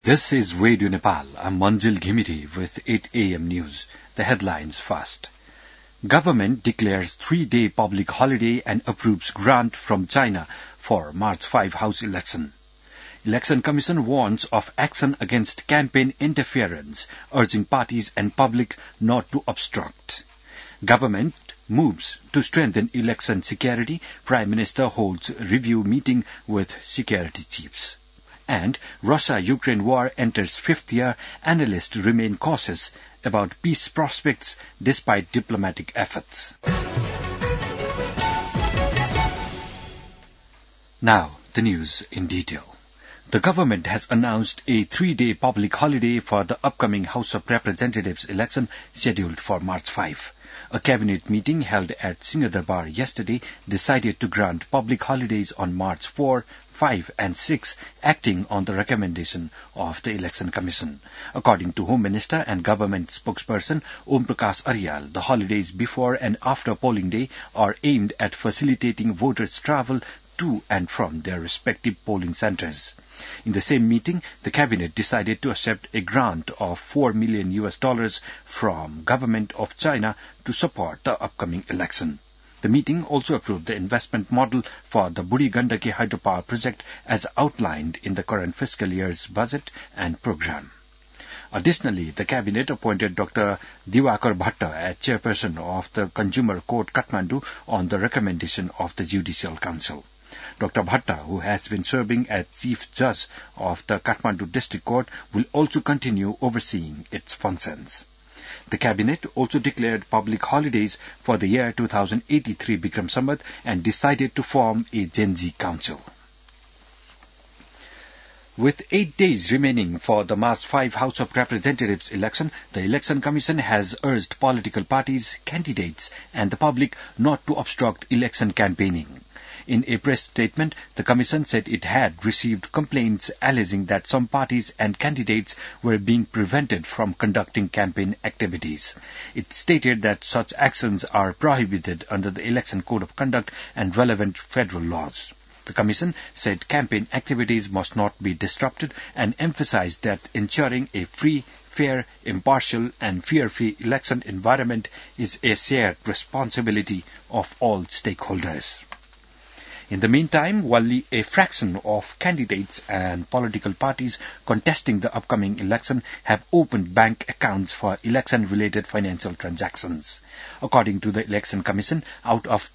This is Radio Nepal. I'm Manjil Ghimiti with 8 a.m. news. The headlines first. Government declares 3-day public holiday and approves grant from China for March 5 House election. Election Commission warns of action against campaign interference, urging parties and public not to obstruct. Government moves to strengthen election security. Prime Minister holds review meeting with security chiefs. And Russia-Ukraine war enters fifth year. Analysts remain cautious about peace prospects despite diplomatic efforts. Now, the news in detail. The government has announced a 3-day public holiday for the upcoming House of Representatives election scheduled for March 5. A cabinet meeting held at Singhdarbar yesterday decided to grant public holidays on March 4, 5 and 6, acting on the recommendation of the Election Commission. According to Home Minister and Government spokesperson Om Prakash Aryal, the holidays before and after polling day are aimed at facilitating voters' travel to and from their respective polling centers. In the same meeting, the cabinet decided to accept a grant of $4 million from Government of China to support the upcoming election. The meeting also approved the investment model for the Buri Gandaki hydropower project as outlined in the current fiscal year's budget and program. Additionally, the cabinet appointed Dr. Diwakar Bhatta as chairperson of the Consumer Court Kathmandu on the recommendation of the Judicial Council. Dr. Bhatta, who has been serving as Chief Judge of the Kathmandu District Court, will also continue overseeing its functions. The Cabinet also declared public holidays for the year 2083 Bikram Sambat and decided to form a Gen Z Council. With 8 days remaining for the March 5 House of Representatives election, the Election Commission has urged political parties, candidates and the public not to obstruct election campaigning. In a press statement, the Commission said it had received complaints alleging that some parties and candidates were being prevented from conducting campaign activities. It stated that such actions are prohibited under the Election Code of Conduct and relevant federal laws. The Commission said campaign activities must not be disrupted and emphasized that ensuring a free, fair, impartial and fear-free election environment is a shared responsibility of all stakeholders. In the meantime, only a fraction of candidates and political parties contesting the upcoming election have opened bank accounts for election-related financial transactions. According to the Election Commission, out of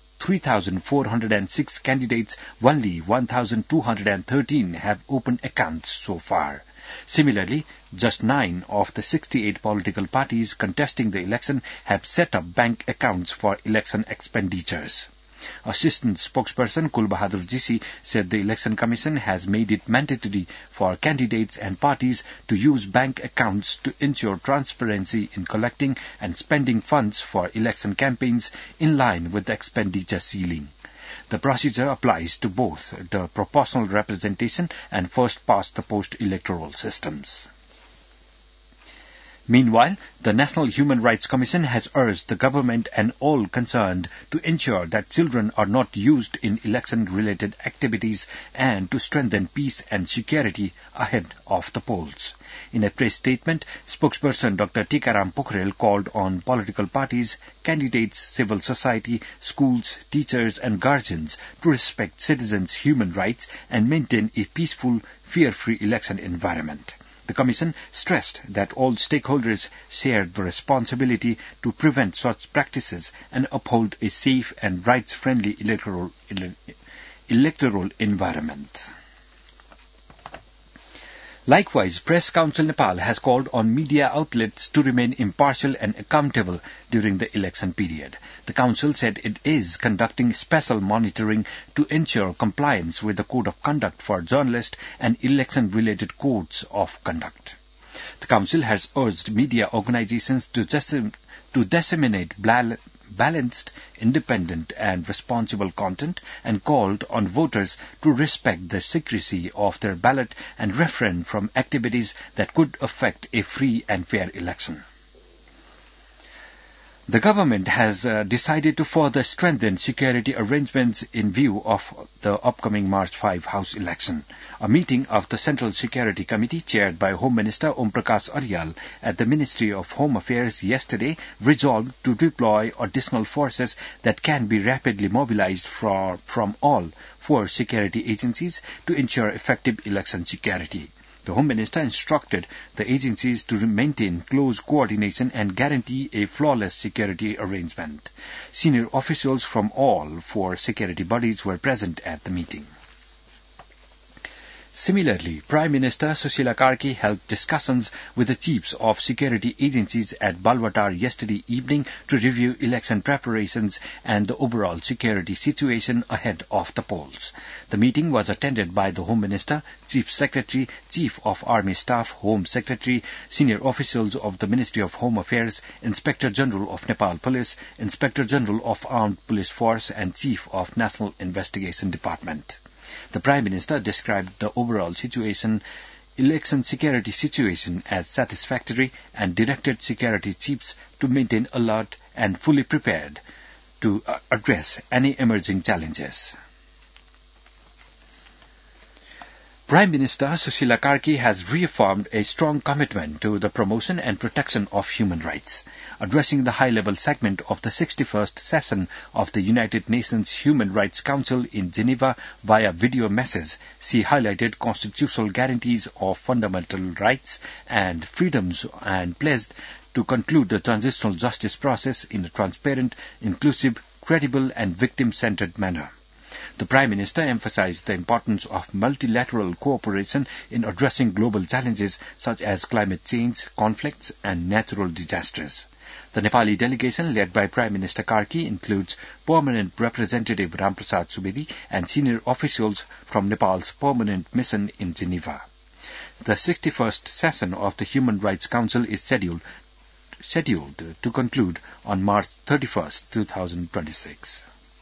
3,406 candidates, only 1,213 have opened accounts so far. Similarly, just 9 of the 68 political parties contesting the election have set up bank accounts for election expenditures. Assistant spokesperson Kul Bahadur Jisi said the Election Commission has made it mandatory for candidates and parties to use bank accounts to ensure transparency in collecting and spending funds for election campaigns in line with the expenditure ceiling. The procedure applies to both the proportional representation and first-past-the-post electoral systems. Meanwhile, the National Human Rights Commission has urged the government and all concerned to ensure that children are not used in election-related activities and to strengthen peace and security ahead of the polls. In a press statement, spokesperson Dr. Tikaram Pokhrel called on political parties, candidates, civil society, schools, teachers and guardians to respect citizens' human rights and maintain a peaceful, fear-free election environment. The Commission stressed that all stakeholders shared the responsibility to prevent such practices and uphold a safe and rights-friendly electoral environment. Likewise, Press Council Nepal has called on media outlets to remain impartial and accountable during the election period. The Council said it is conducting special monitoring to ensure compliance with the Code of Conduct for journalists and election-related codes of conduct. The Council has urged media organizations to disseminate balanced, independent and responsible content and called on voters to respect the secrecy of their ballot and refrain from activities that could affect a free and fair election. The government has decided to further strengthen security arrangements in view of the upcoming March 5 House election. A meeting of the Central Security Committee chaired by Home Minister Om Prakash Aryal at the Ministry of Home Affairs yesterday resolved to deploy additional forces that can be rapidly mobilized from all four security agencies to ensure effective election security. The Home Minister instructed the agencies to maintain close coordination and guarantee a flawless security arrangement. Senior officials from all four security bodies were present at the meeting. Similarly, Prime Minister Sushila Karki held discussions with the chiefs of security agencies at Balwatar yesterday evening to review election preparations and the overall security situation ahead of the polls. The meeting was attended by the Home Minister, Chief Secretary, Chief of Army Staff, Home Secretary, senior officials of the Ministry of Home Affairs, Inspector General of Nepal Police, Inspector General of Armed Police Force, and Chief of National Investigation Department. The Prime Minister described the overall election security situation as satisfactory and directed security chiefs to maintain alert and fully prepared to address any emerging challenges. Prime Minister Sushila Karki has reaffirmed a strong commitment to the promotion and protection of human rights. Addressing the high-level segment of the 61st session of the United Nations Human Rights Council in Geneva via video message, she highlighted constitutional guarantees of fundamental rights and freedoms and pledged to conclude the transitional justice process in a transparent, inclusive, credible and victim-centered manner. The Prime Minister emphasized the importance of multilateral cooperation in addressing global challenges such as climate change, conflicts, and natural disasters. The Nepali delegation led by Prime Minister Karki includes Permanent Representative Ramprasad Subedi and senior officials from Nepal's permanent mission in Geneva. The 61st session of the Human Rights Council is scheduled to conclude on March 31, 2026.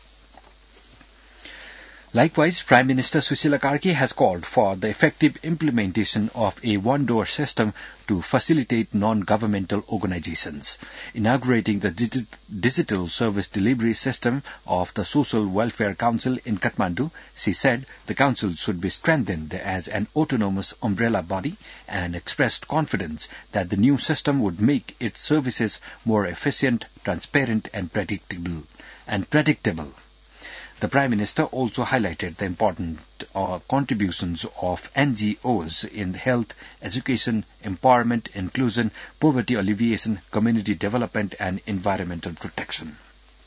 Likewise, Prime Minister Sushila Karki has called for the effective implementation of a one-door system to facilitate non-governmental organizations. Inaugurating the digital service delivery system of the Social Welfare Council in Kathmandu, she said the council should be strengthened as an autonomous umbrella body and expressed confidence that the new system would make its services more efficient, transparent and predictable. The Prime Minister also highlighted the important contributions of NGOs in health, education, empowerment, inclusion, poverty alleviation, community development and environmental protection.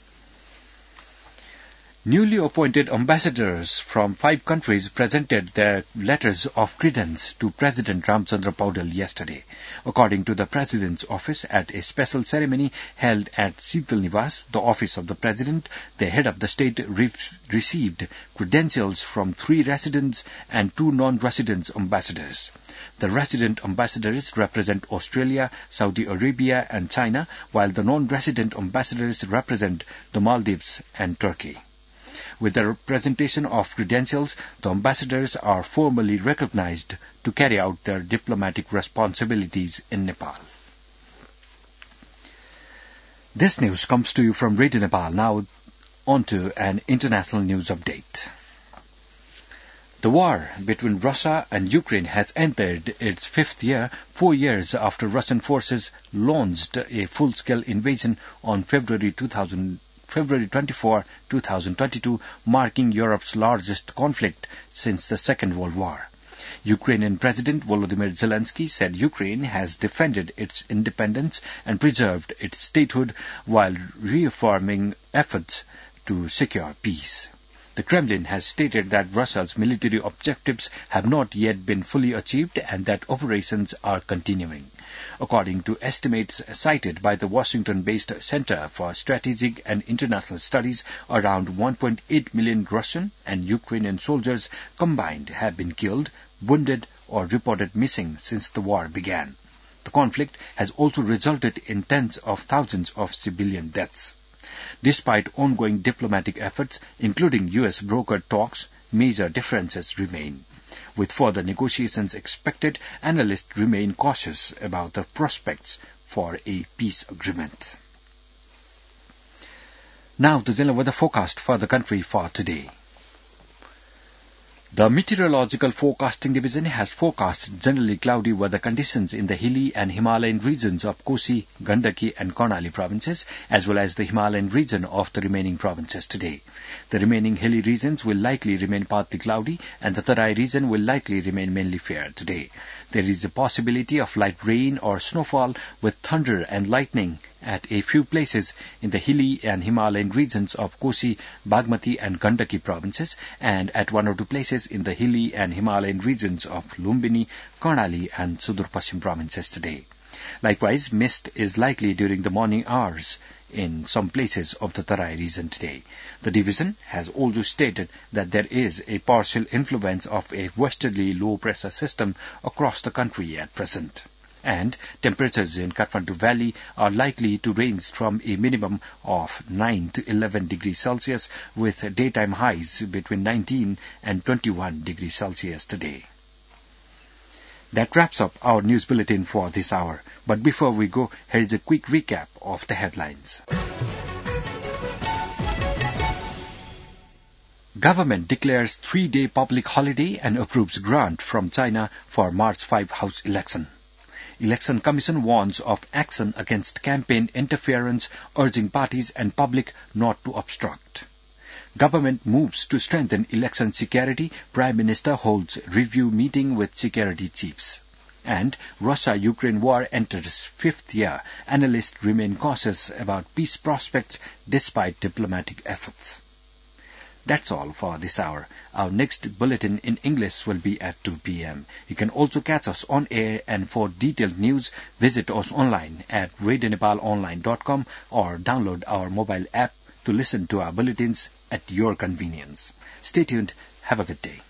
Newly appointed ambassadors from 5 countries presented their letters of credence to President Ramchandra Paudel yesterday. According to the President's office, at a special ceremony held at Sheetal Niwas, the office of the President, the head of the state received credentials from 3 residents and 2 non-resident ambassadors. The resident ambassadors represent Australia, Saudi Arabia and China, while the non-resident ambassadors represent the Maldives and Turkey. With the presentation of credentials, the ambassadors are formally recognized to carry out their diplomatic responsibilities in Nepal. This news comes to you from Radio Nepal. Now on to an international news update. The war between Russia and Ukraine has entered its 5th year, 4 years after Russian forces launched a full-scale invasion on February 24, 2022, marking Europe's largest conflict since the Second World War. Ukrainian President Volodymyr Zelensky said Ukraine has defended its independence and preserved its statehood while reaffirming efforts to secure peace. The Kremlin has stated that Russia's military objectives have not yet been fully achieved and that operations are continuing. According to estimates cited by the Washington-based Center for Strategic and International Studies, around 1.8 million Russian and Ukrainian soldiers combined have been killed, wounded, or reported missing since the war began. The conflict has also resulted in tens of thousands of civilian deaths. Despite ongoing diplomatic efforts, including U.S. brokered talks, major differences remain. With further negotiations expected, analysts remain cautious about the prospects for a peace agreement. Now the general weather forecast for the country for today. The Meteorological Forecasting Division has forecast generally cloudy weather conditions in the hilly and Himalayan regions of Kosi, Gandaki and Karnali provinces, as well as the Himalayan region of the remaining provinces today. The remaining hilly regions will likely remain partly cloudy, and the Tarai region will likely remain mainly fair today. There is a possibility of light rain or snowfall with thunder and lightning at a few places in the hilly and Himalayan regions of Kosi, Bagmati and Gandaki provinces, and at one or two places in the hilly and Himalayan regions of Lumbini, Karnali and Sudur Paschim provinces today. Likewise, mist is likely during the morning hours in some places of the Tarai region today. The division has also stated that there is a partial influence of a westerly low-pressure system across the country at present. And temperatures in Kathmandu Valley are likely to range from a minimum of 9 to 11 degrees Celsius with daytime highs between 19 and 21 degrees Celsius today. That wraps up our news bulletin for this hour. But before we go, here is a quick recap of the headlines. Government declares 3-day public holiday and approves grant from China for March 5 House election. Election Commission warns of action against campaign interference, urging parties and public not to obstruct. Government moves to strengthen election security. Prime Minister holds review meeting with security chiefs. And Russia-Ukraine war enters 5th year. Analysts remain cautious about peace prospects despite diplomatic efforts. That's all for this hour. Our next bulletin in English will be at 2 p.m. You can also catch us on air, and for detailed news, visit us online at radionnepalonline.com or download our mobile app to listen to our bulletins at your convenience. Stay tuned. Have a good day.